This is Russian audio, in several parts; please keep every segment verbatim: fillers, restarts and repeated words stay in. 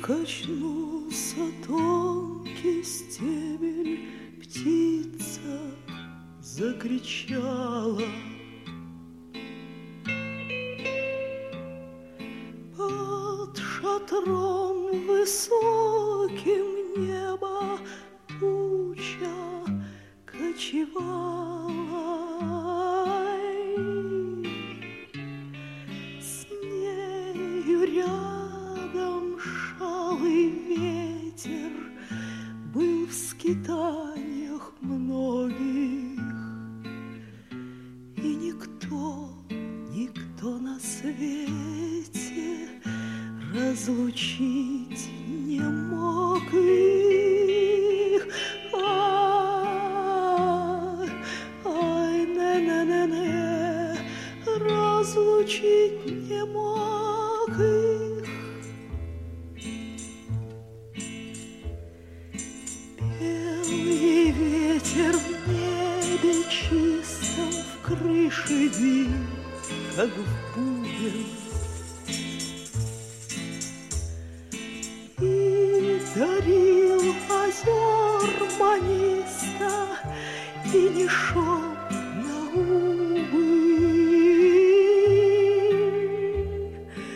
Качнулся тонкий стебель, птица закричала. Под шатром высоким неба туча кочевала. С нею рядом шалый ветер был в скитаниях многих, и никто, никто на свете разлучить не мог их. Ай, ай, не-не-не-не, разлучить не мог их. Белый ветер в небе чистом, в крыше бил, как в бубен. И дарил озер маниста, и не шел на убыль.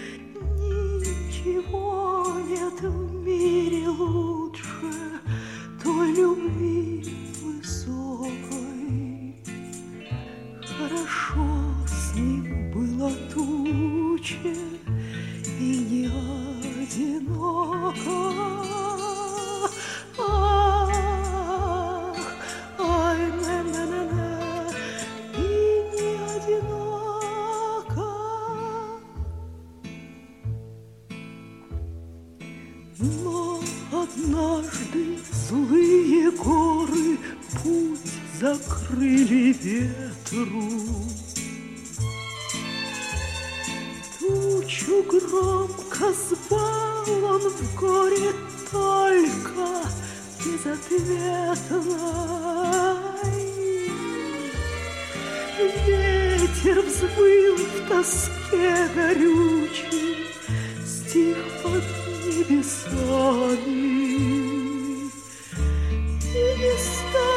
Ничего нет в мире лучше той любви высокой. Хорошо с ним было туче и не одиноко. Ах, ай, не-не-не-не, и не одиноко. Но однажды злые горы путь закрыли ветру. Тучу громко звал он в горе только безответной. Ветер взвыл в тоске горючей, стих под небесами, и не стал